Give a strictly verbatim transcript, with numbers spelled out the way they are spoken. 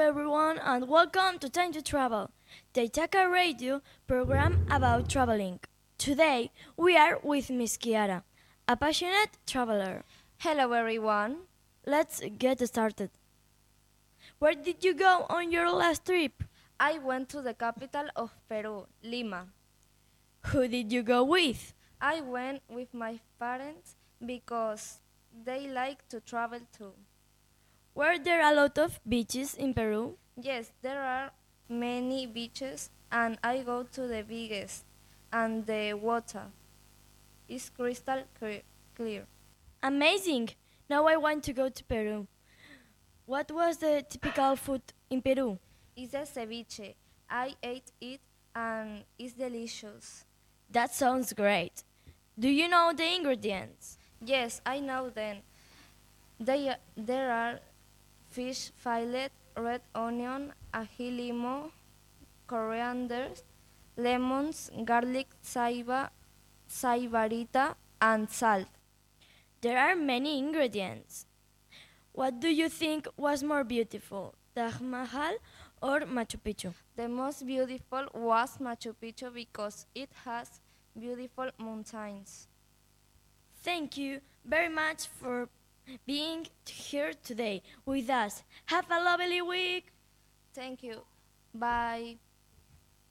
everyone, and welcome to Time to Travel, the Ithaca Radio program about traveling. Today, we are with Miss Kiara, a passionate traveler. Hello everyone. Let's get started. Where did you go on your last trip? I went to the capital of Peru, Lima. Who did you go with? I went with my parents because they like to travel too. Were there a lot of beaches in Peru? Yes, there are many beaches and I go to the biggest, and the water is crystal cre- clear. Amazing! Now I want to go to Peru. What was the typical food in Peru? It's a ceviche. I ate it and it's delicious. That sounds great. Do you know the ingredients? Yes, I know them. They, there are fish fillet, red onion, ají limo, coriander, lemons, garlic, saiba, saibarita, and salt. There are many ingredients. What do you think was more beautiful, Taj Mahal or Machu Picchu? The most beautiful was Machu Picchu because it has beautiful mountains. Thank you very much for being here today with us. Have a lovely week. Thank you. Bye.